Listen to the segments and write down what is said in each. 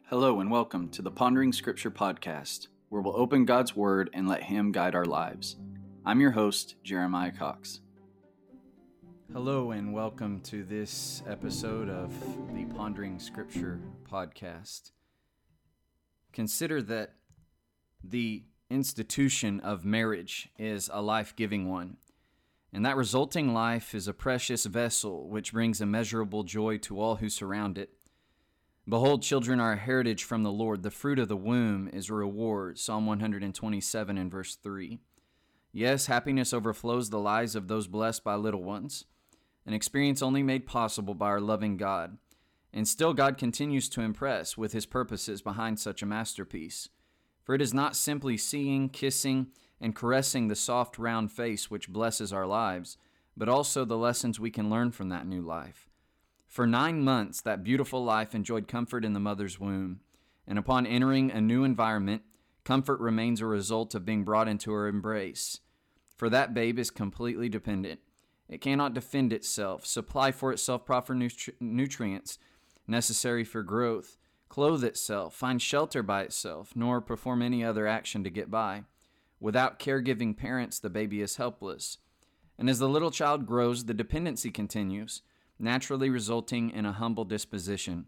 Hello and welcome to the Pondering Scripture podcast, where we'll open God's Word and let Him guide our lives. I'm your host, Jeremiah Cox. Hello and welcome to this episode of the Pondering Scripture podcast. Consider that the institution of marriage is a life-giving one, and that resulting life is a precious vessel which brings immeasurable joy to all who surround it. Behold, children are a heritage from the Lord. The fruit of the womb is a reward. Psalm 127 and verse 3. Yes, happiness overflows the lives of those blessed by little ones, an experience only made possible by our loving God. And still God continues to impress with His purposes behind such a masterpiece. For it is not simply seeing, kissing, and caressing the soft round face which blesses our lives, but also the lessons we can learn from that new life. For 9 months, that beautiful life enjoyed comfort in the mother's womb, and upon entering a new environment, comfort remains a result of being brought into her embrace. For that babe is completely dependent. It cannot defend itself, supply for itself proper nutrients necessary for growth, clothe itself, find shelter by itself, nor perform any other action to get by. Without caregiving parents, the baby is helpless. And as the little child grows, the dependency continues, naturally resulting in a humble disposition.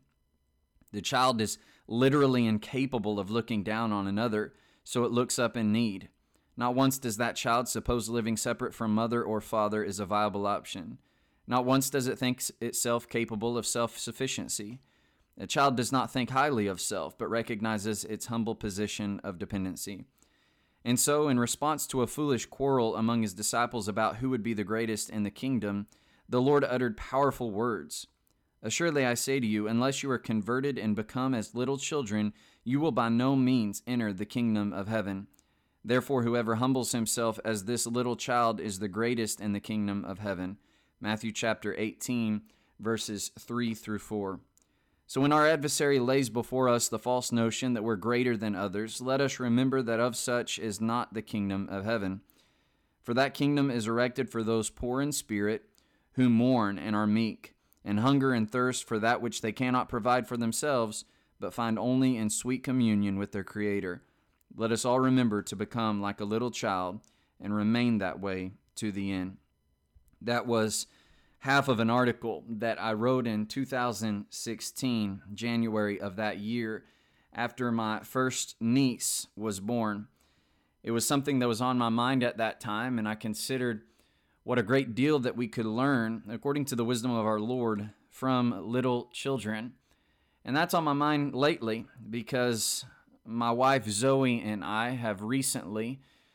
The child is literally incapable of looking down on another, so it looks up in need. Not once does that child suppose living separate from mother or father is a viable option. Not once does it think itself capable of self-sufficiency. A child does not think highly of self, but recognizes its humble position of dependency. And so, in response to a foolish quarrel among His disciples about who would be the greatest in the kingdom, the Lord uttered powerful words. Assuredly I say to you, unless you are converted and become as little children, you will by no means enter the kingdom of heaven. Therefore, whoever humbles himself as this little child is the greatest in the kingdom of heaven. Matthew chapter 18, verses 3 through 4. So when our adversary lays before us the false notion that we're greater than others, let us remember that of such is not the kingdom of heaven. For that kingdom is erected for those poor in spirit, who mourn and are meek, and hunger and thirst for that which they cannot provide for themselves, but find only in sweet communion with their Creator. Let us all remember to become like a little child and remain that way to the end. That was half of an article that I wrote in 2016, January of that year, after my first niece was born. It was something that was on my mind at that time, and I considered what a great deal that we could learn, according to the wisdom of our Lord, from little children. And that's on my mind lately because my wife Zoe and I have recently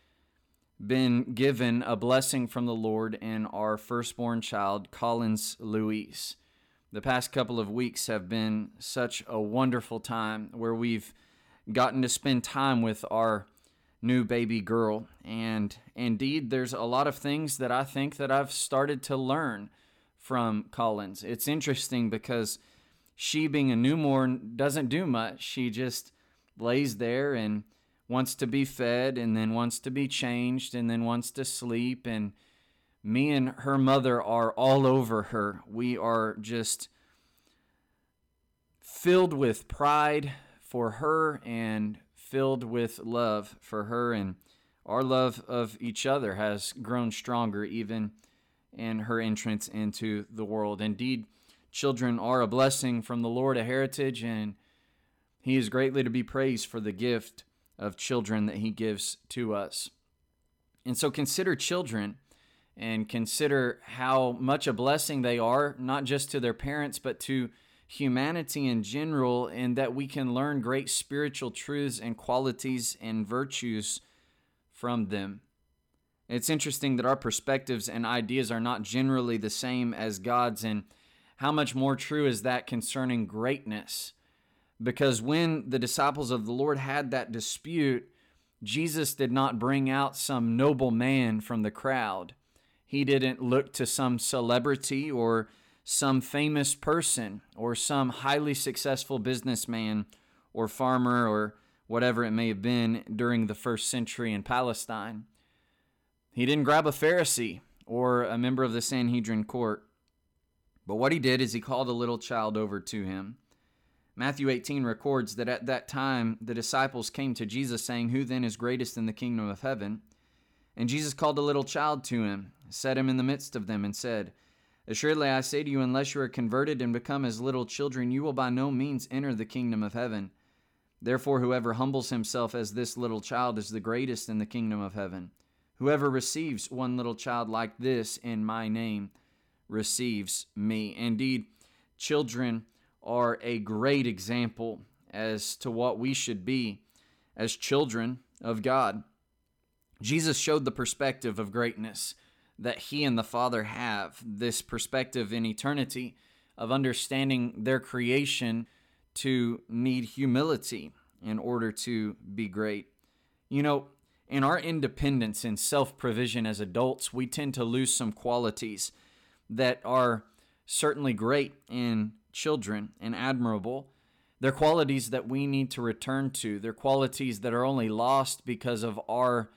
been given a blessing from the Lord in our firstborn child, Collins Louise. The past couple of weeks have been such a wonderful time where we've gotten to spend time with our new baby girl. And indeed, there's a lot of things that I think that I've started to learn from Collins. It's interesting because she, being a newborn, doesn't do much. She just lays there and wants to be fed and then wants to be changed and then wants to sleep. And me and her mother are all over her. We are just filled with pride for her and filled with love for her, and our love of each other has grown stronger even in her entrance into the world. Indeed, children are a blessing from the Lord, a heritage, and He is greatly to be praised for the gift of children that He gives to us. And so consider children and consider how much a blessing they are, not just to their parents, but to humanity in general, and that we can learn great spiritual truths and qualities and virtues from them. It's interesting that our perspectives and ideas are not generally the same as God's, and how much more true is that concerning greatness? Because when the disciples of the Lord had that dispute, Jesus did not bring out some noble man from the crowd. He didn't look to some celebrity or some famous person or some highly successful businessman or farmer or whatever it may have been during the first century in Palestine. He didn't grab a Pharisee or a member of the Sanhedrin court. But what He did is He called a little child over to Him. Matthew 18 records that at that time the disciples came to Jesus saying, "Who then is greatest in the kingdom of heaven?" And Jesus called a little child to him, set him in the midst of them, and said, "Assuredly I say to you, unless you are converted and become as little children, you will by no means enter the kingdom of heaven. Therefore whoever humbles himself as this little child is the greatest in the kingdom of heaven. Whoever receives one little child like this in my name receives me." Indeed, children are a great example as to what we should be as children of God. Jesus showed the perspective of greatness that he and the Father have, this perspective in eternity of understanding their creation to need humility in order to be great. You know, in our independence and self-provision as adults, we tend to lose some qualities that are certainly great in children and admirable. They're qualities that we need to return to. They're qualities that are only lost because of our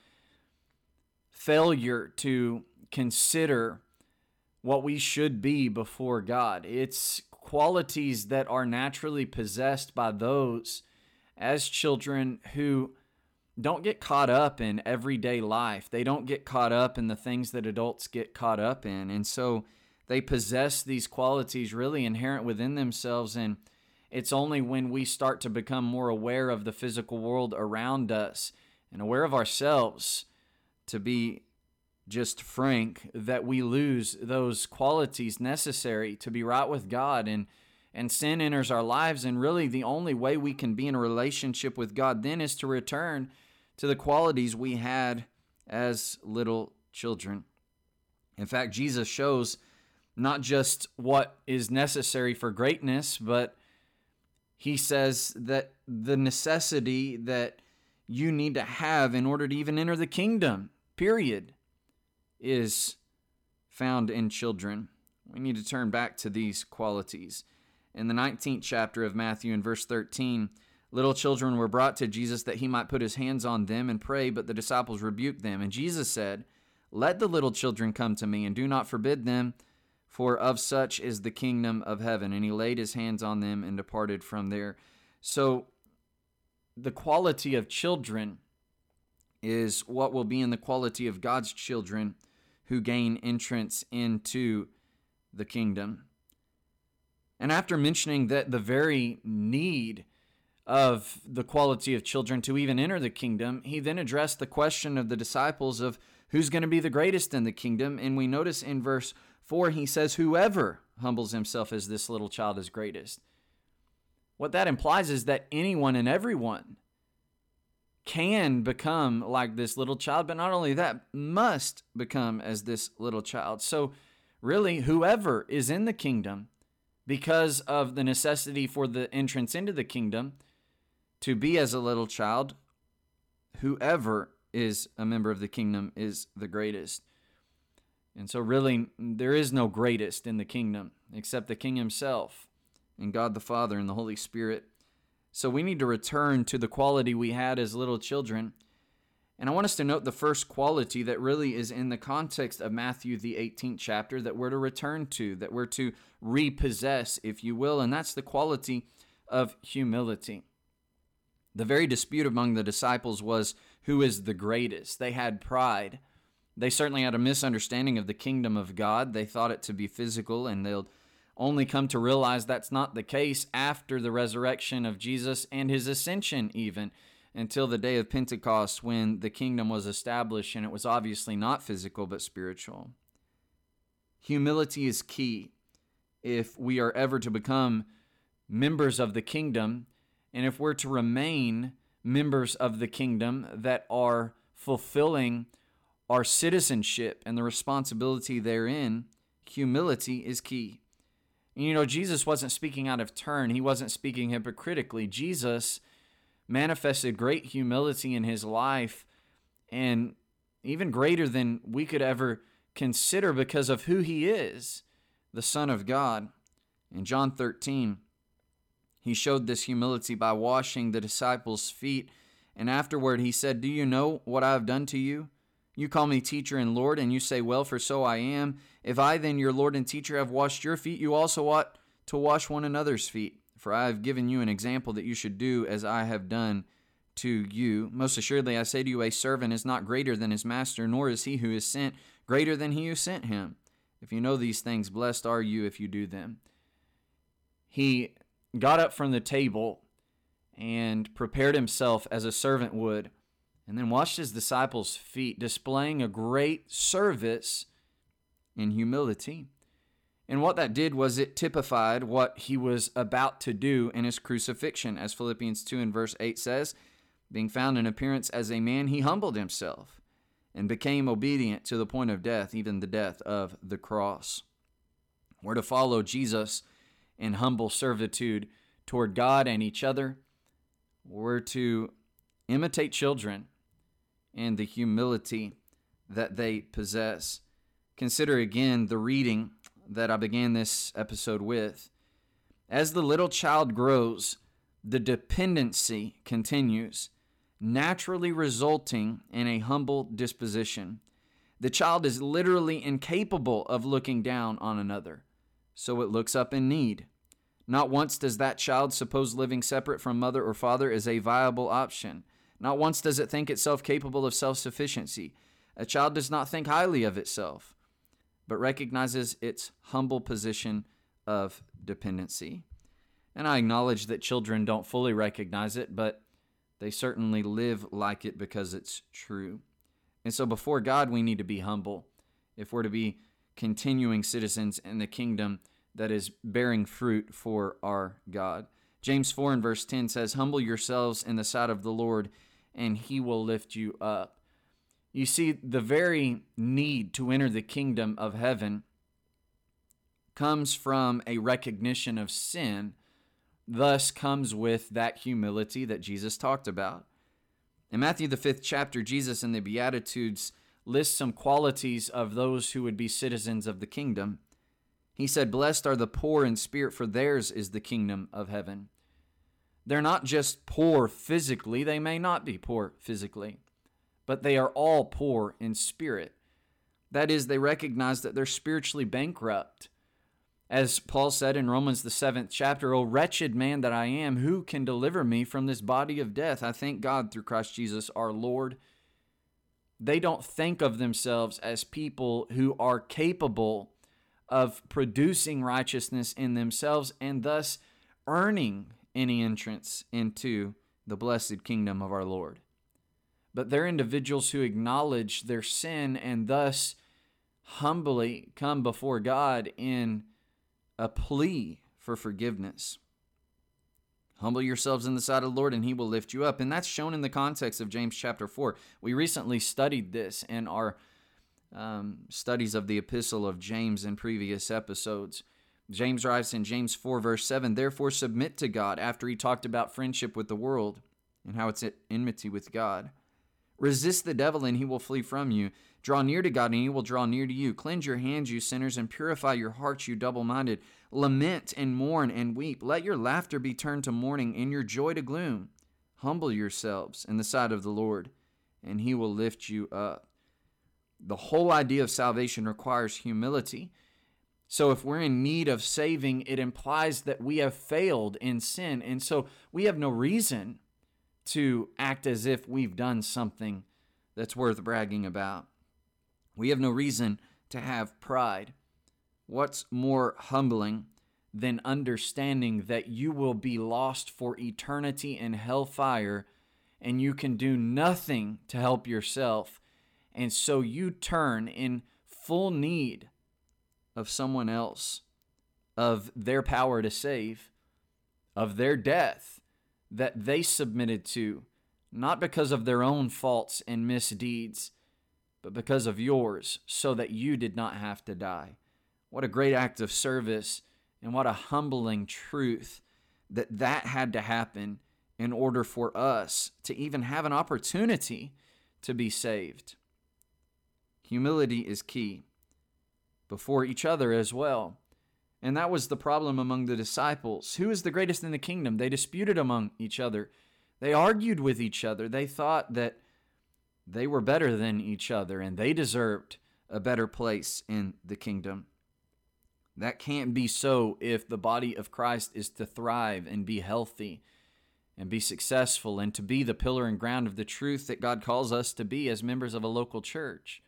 failure to consider what we should be before God. It's qualities that are naturally possessed by those as children who don't get caught up in everyday life. They don't get caught up in the things that adults get caught up in. And so they possess these qualities really inherent within themselves. And it's only when we start to become more aware of the physical world around us and aware of ourselves, to be just frank, that we lose those qualities necessary to be right with God, and sin enters our lives. And really the only way we can be in a relationship with God then is to return to the qualities we had as little children. In fact, Jesus shows not just what is necessary for greatness, but he says that the necessity that you need to have in order to even enter the kingdom, period, is found in children. We need to turn back to these qualities. In the 19th chapter of Matthew, in verse 13, little children were brought to Jesus that he might put his hands on them and pray, but the disciples rebuked them. And Jesus said, "Let the little children come to me, and do not forbid them, for of such is the kingdom of heaven." And he laid his hands on them and departed from there. So the quality of children is what will be in the quality of God's children who gain entrance into the kingdom. And after mentioning that the very need of the quality of children to even enter the kingdom, he then addressed the question of the disciples of who's going to be the greatest in the kingdom. And we notice in verse 4, he says, "Whoever humbles himself as this little child is greatest." What that implies is that anyone and everyone can become like this little child, but not only that, must become as this little child. So really, whoever is in the kingdom, because of the necessity for the entrance into the kingdom to be as a little child, whoever is a member of the kingdom is the greatest. And so really, there is no greatest in the kingdom except the King himself and God the Father and the Holy Spirit. So we need to return to the quality we had as little children. And I want us to note the first quality that really is in the context of Matthew, the 18th chapter, that we're to return to, that we're to repossess, if you will, and that's the quality of humility. The very dispute among the disciples was who is the greatest. They had pride. They certainly had a misunderstanding of the kingdom of God. They thought it to be physical, and they'll only come to realize that's not the case after the resurrection of Jesus and his ascension even, until the day of Pentecost when the kingdom was established, and it was obviously not physical but spiritual. Humility is key if we are ever to become members of the kingdom, and if we're to remain members of the kingdom that are fulfilling our citizenship and the responsibility therein. Humility is key. And you know, Jesus wasn't speaking out of turn. He wasn't speaking hypocritically. Jesus manifested great humility in his life, and even greater than we could ever consider because of who he is, the Son of God. In John 13, he showed this humility by washing the disciples' feet, and afterward he said, "Do you know what I have done to you? You call me teacher and Lord, and you say, well, for so I am. If I then, your Lord and teacher, have washed your feet, you also ought to wash one another's feet. For I have given you an example that you should do as I have done to you. Most assuredly, I say to you, a servant is not greater than his master, nor is he who is sent greater than he who sent him. If you know these things, blessed are you if you do them. He got up from the table and prepared himself as a servant would, and then washed his disciples' feet, displaying a great service in humility. And what that did was it typified what he was about to do in his crucifixion. As Philippians 2 and verse 8 says, being found in appearance as a man, he humbled himself and became obedient to the point of death, even the death of the cross. We're to follow Jesus in humble servitude toward God and each other. We're to imitate children in the humility that they possess. Consider again the reading that I began this episode with. As the little child grows, the dependency continues, naturally resulting in a humble disposition. The child is literally incapable of looking down on another, so it looks up in need. Not once does that child suppose living separate from mother or father is a viable option. Not once does it think itself capable of self-sufficiency. A child does not think highly of itself, but recognizes its humble position of dependency. And I acknowledge that children don't fully recognize it, but they certainly live like it because it's true. And so before God, we need to be humble if we're to be continuing citizens in the kingdom that is bearing fruit for our God. James 4 and verse 10 says, humble yourselves in the sight of the Lord, and he will lift you up. You see, the very need to enter the kingdom of heaven comes from a recognition of sin, thus comes with that humility that Jesus talked about. In Matthew, the 5th chapter, Jesus in the Beatitudes lists some qualities of those who would be citizens of the kingdom. He said, blessed are the poor in spirit, for theirs is the kingdom of heaven. They're not just poor physically, they may not be poor physically, but they are all poor in spirit. That is, they recognize that they're spiritually bankrupt. As Paul said in Romans, the 7th chapter, O wretched man that I am, who can deliver me from this body of death? I thank God through Christ Jesus our Lord. They don't think of themselves as people who are capable of producing righteousness in themselves and thus earning any entrance into the blessed kingdom of our Lord. But they're individuals who acknowledge their sin and thus humbly come before God in a plea for forgiveness. Humble yourselves in the sight of the Lord, and he will lift you up. And that's shown in the context of James chapter 4. We recently studied this in our studies of the epistle of James in previous episodes. James writes in James 4 verse 7, therefore submit to God, after he talked about friendship with the world and how it's at enmity with God. Resist the devil and he will flee from you. Draw near to God and he will draw near to you. Cleanse your hands, you sinners, and purify your hearts, you double-minded. Lament and mourn and weep. Let your laughter be turned to mourning and your joy to gloom. Humble yourselves in the sight of the Lord, and he will lift you up. The whole idea of salvation requires humility. So if we're in need of saving, it implies that we have failed in sin. And so we have no reason to act as if we've done something that's worth bragging about. We have no reason to have pride. What's more humbling than understanding that you will be lost for eternity in hellfire and you can do nothing to help yourself, and so you turn in full need of someone else, of their power to save, of their death that they submitted to, not because of their own faults and misdeeds, but because of yours, so that you did not have to die. What a great act of service, and what a humbling truth that had to happen in order for us to even have an opportunity to be saved. Humility is key before each other as well. And that was the problem among the disciples. Who is the greatest in the kingdom? They disputed among each other. They argued with each other. They thought that they were better than each other and they deserved a better place in the kingdom. That can't be so if the body of Christ is to thrive and be healthy and be successful and to be the pillar and ground of the truth that God calls us to be as members of a local church.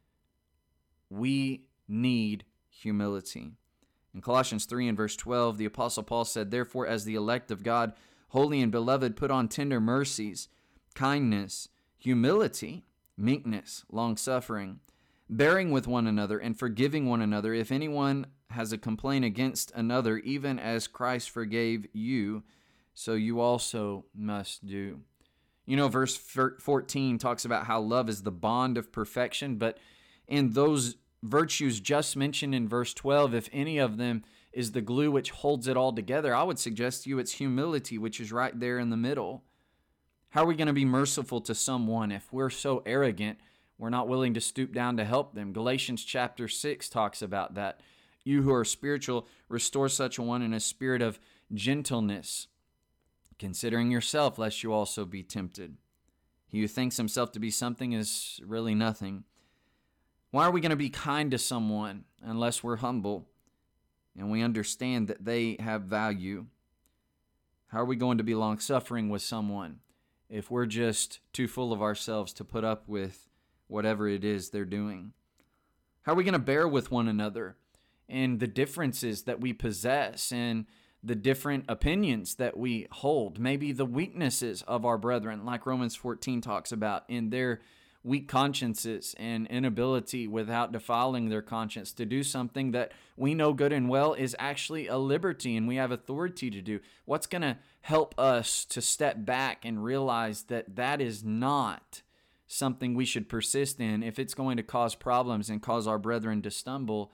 We need humility. In Colossians 3 and verse 12, the Apostle Paul said, "Therefore, as the elect of God, holy and beloved, put on tender mercies, kindness, humility, meekness, long-suffering, bearing with one another and forgiving one another. If anyone has a complaint against another, even as Christ forgave you, so you also must do." You know, verse 14 talks about how love is the bond of perfection, but in those virtues just mentioned in verse 12, if any of them is the glue which holds it all together, I would suggest to you it's humility, which is right there in the middle. How are we going to be merciful to someone if we're so arrogant we're not willing to stoop down to help them? Galatians chapter 6 talks about that. You who are spiritual, restore such a one in a spirit of gentleness, considering yourself, lest you also be tempted. He who thinks himself to be something is really nothing. Why are we going to be kind to someone unless we're humble and we understand that they have value? How are we going to be long-suffering with someone if we're just too full of ourselves to put up with whatever it is they're doing? How are we going to bear with one another and the differences that we possess and the different opinions that we hold, maybe the weaknesses of our brethren, like Romans 14 talks about, in their weak consciences and inability without defiling their conscience to do something that we know good and well is actually a liberty and we have authority to do? What's going to help us to step back and realize that that is not something we should persist in if it's going to cause problems and cause our brethren to stumble?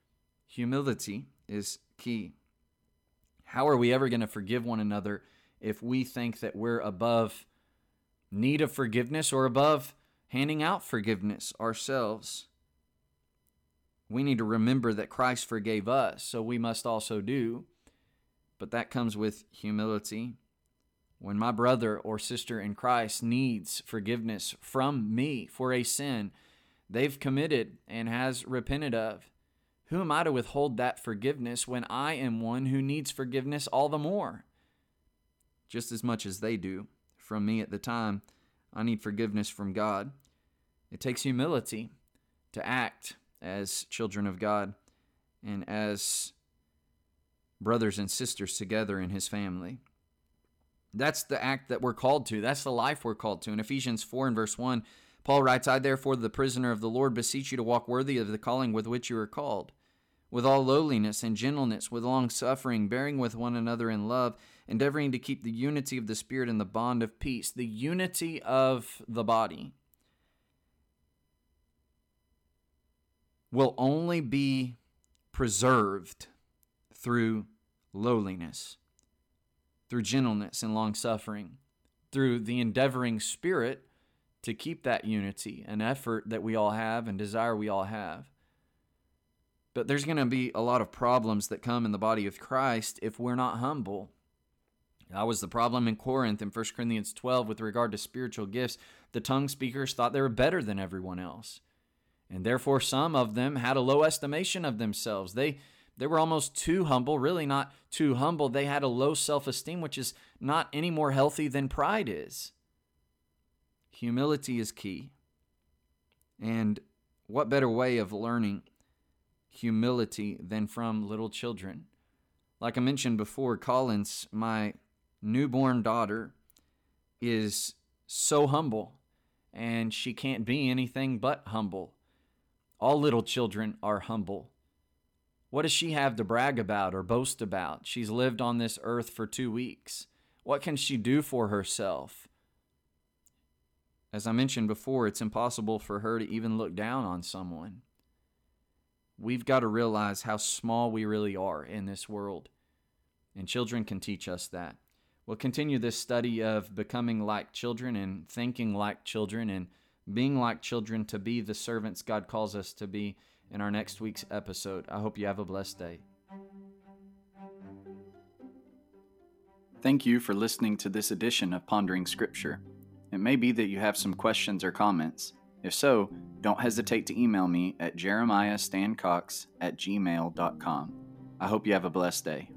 Humility is key. How are we ever going to forgive one another if we think that we're above need of forgiveness or above handing out forgiveness ourselves? We need to remember that Christ forgave us, so we must also do. But that comes with humility. When my brother or sister in Christ needs forgiveness from me for a sin they've committed and has repented of, who am I to withhold that forgiveness when I am one who needs forgiveness all the more? Just as much as they do from me at the time, I need forgiveness from God. It takes humility to act as children of God and as brothers and sisters together in His family. That's the act that we're called to. That's the life we're called to. In Ephesians 4 and verse 1, Paul writes, "I therefore, the prisoner of the Lord, beseech you to walk worthy of the calling with which you are called, with all lowliness and gentleness, with long suffering, bearing with one another in love, endeavoring to keep the unity of the Spirit in the bond of peace." The unity of the body will only be preserved through lowliness, through gentleness and long suffering, through the endeavoring spirit to keep that unity, an effort that we all have and desire we all have. But there's going to be a lot of problems that come in the body of Christ if we're not humble. That was the problem in Corinth in 1 Corinthians 12 with regard to spiritual gifts. The tongue speakers thought they were better than everyone else, and therefore some of them had a low estimation of themselves. They were almost too humble, really not too humble. They had a low self-esteem, which is not any more healthy than pride is. Humility is key. And what better way of learning humility than from little children? Like I mentioned before, Collins, my newborn daughter, is so humble, and she can't be anything but humble. All little children are humble. What does she have to brag about or boast about? She's lived on this earth for 2 weeks. What can she do for herself? As I mentioned before, it's impossible for her to even look down on someone. We've got to realize how small we really are in this world, and children can teach us that. We'll continue this study of becoming like children and thinking like children and being like children to be the servants God calls us to be in our next week's episode. I hope you have a blessed day. Thank you for listening to this edition of Pondering Scripture. It may be that you have some questions or comments. If so, don't hesitate to email me at jeremiahstancox@gmail.com. I hope you have a blessed day.